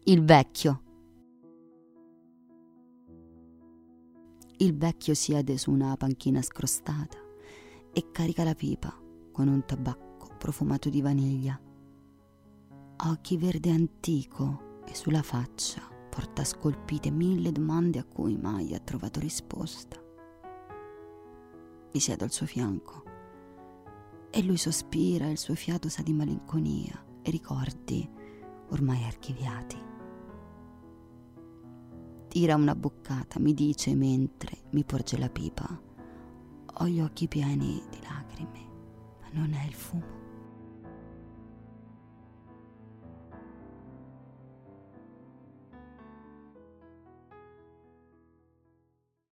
Il vecchio. Il vecchio siede su una panchina scrostata e carica la pipa con un tabacco profumato di vaniglia. Ha occhi verde antico e sulla faccia porta scolpite 1000 domande a cui mai ha trovato risposta. Mi siedo al suo fianco e lui sospira e il suo fiato sa di malinconia e ricordi ormai archiviati. Tira una boccata, mi dice mentre mi porge la pipa: ho gli occhi pieni di lacrime, ma non è il fumo.